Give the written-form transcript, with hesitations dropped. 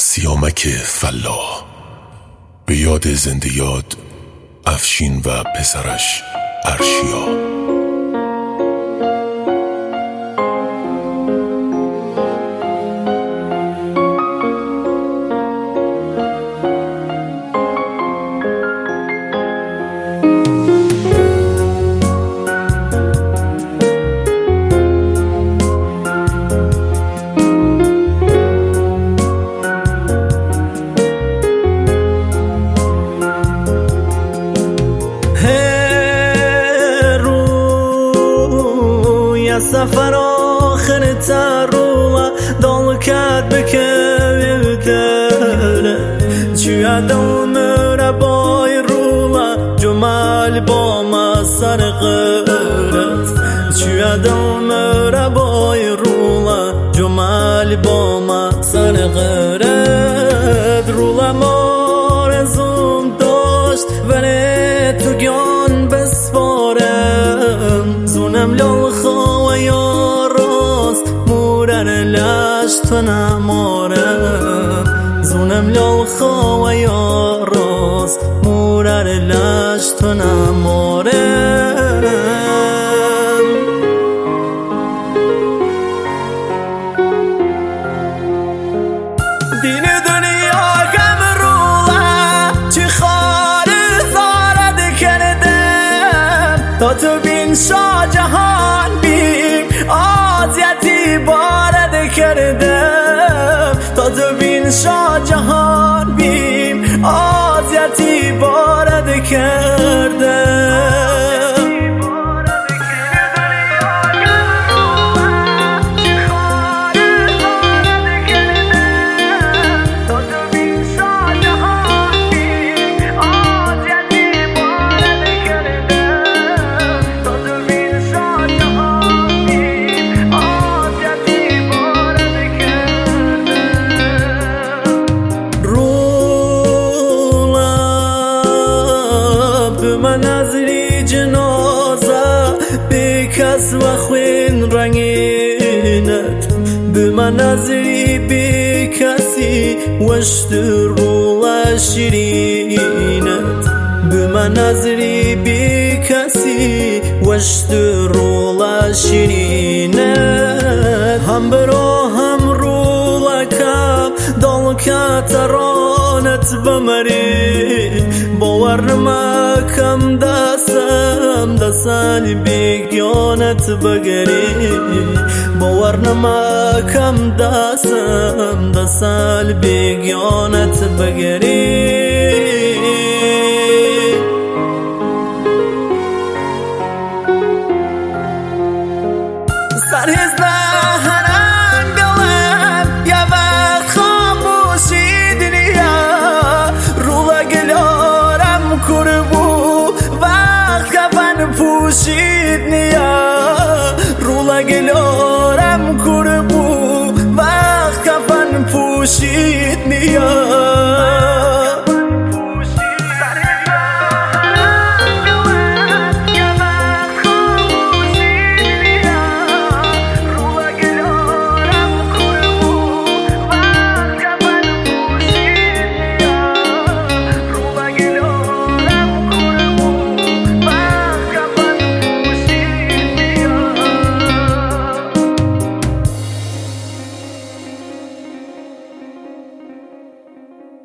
سیامک فلاح به یاد زنده یاد افشین و پسرش ارشیا. سفر آخر تروه دل کرد بکویدره چویا دلمره بای روله جمال با ما سر غیرت چویا دلمره بای روله جمال با ما سر غیرت روله مارزوم داشت ولی تو گیان بسپارم زونم لالخواه تو نمارم زونم لالخوا و یا راست مورر لش تو نمارم دین دنیا کم روله چی خاره زارد کردم تا تو بین شا جهان بیم آزیتی بارد کردم تا تو بین شا جهان بیم آزیتی بارد کردم من نظری جنازه بیکس و خوین رنگینت به من نظری بیکسی وشت روله شیرینت به من نظری بیکسی وشت روله شیرینت هم برو هم روله کم دل کترانت بمری باور مکم دستم دستانی بیگیانت بگری باور نمکم دستم دستانی بیگیانت بگری سرهز بهرم دلم یا وقت خاموشی دنیا روله گلارم کربو وقت کفن پوشید نیا روله گلارم کربو وقت کفن پوشید نیا